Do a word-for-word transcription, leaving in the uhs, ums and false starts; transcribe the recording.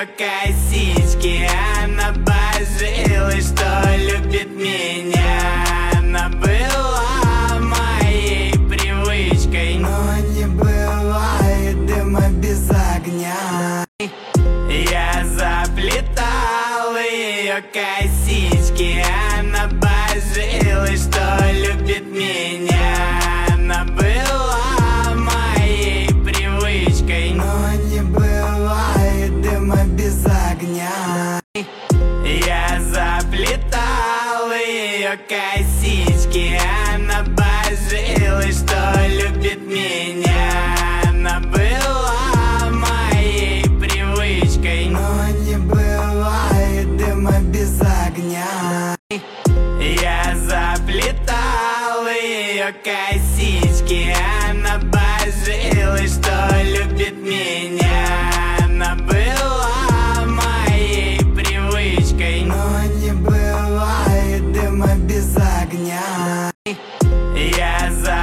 ее косички. Она божилась, что любит меня. Она была моей привычкой, но не бывает дыма без огня. Я заплетал ее косички. Она божилась, что любит меня. Она была моей привычкой, но не бывает дыма без огня. Я заплетал ее косички. Она божилась, что любит меня. Она была моей привычкой, но не бывает дыма без огня. Я заплетал ее косички. Она божилась, что любит меня. Она была моей привычкой, но не бывает дыма без огня.